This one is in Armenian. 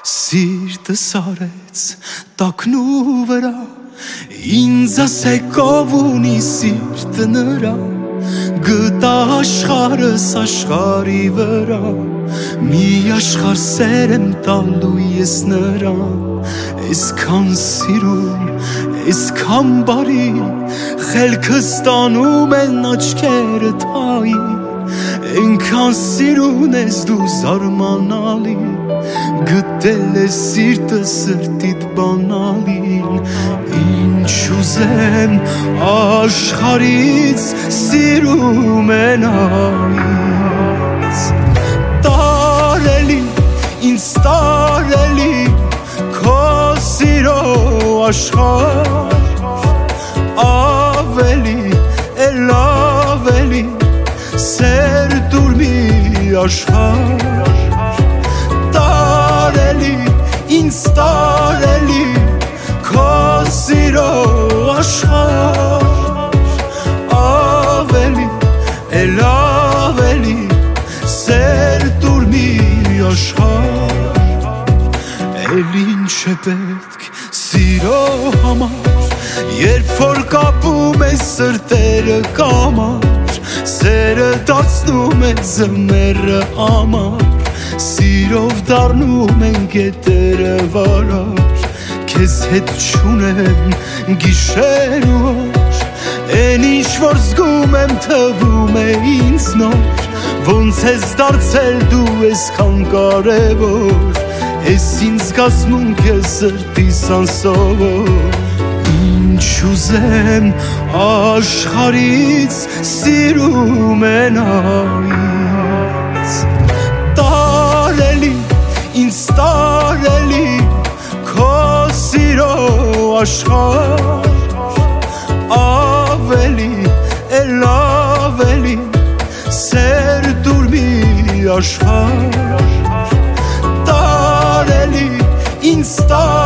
Սիրտս արեց տակնու վրա Ինձ ասեք ով ունի սիրտը նրա Գտա աշխարհս աշխարհի վրա Մի աշխարհ սեր եմ տալու ես նրան Այսքան սիրուն, այսքան բարի Խելքս տանում են աչքերը թայի Այնքան սիրուն ես դու զարմանալի Գտել ես սիրտը սրտիդ բանալին Ինչ ուզեմ աշխարհից սիրում են այց Տարելի, ինձ տարելի Քո սիրո աշխարհ Ավելի, էլ ավելի Սեր դուր մի աշխարհ Տարելի, ինձ տարելի Քո սիրո աշխարհ Ավելի, էլ ավելի Սեր դուր մի աշխարհ Էլ ինչ է պետք սիրո համար Երբ որ կապում է սրտերը կամար Սերը դարձնում է ձմեռը ամառ Սիրով դառնում են գետերը վարար Քեզ հետ չունեմ գիշեր ու օր Էն ինչ որ զգում եմ թվում է ինձ նոր Ոնց ես դարձել դու այսքան կարևոր Էս ինձ կազմունք է սրտիս անսովոր Ինչ ուզեմ աշխարհից սիրում են այց Տարելի, ինձ տարելի Քո սիրո աշխարհ Ավելի, էլ ավելի Սեր դուր մի աշխարհ Տարելի, ինձ տարելի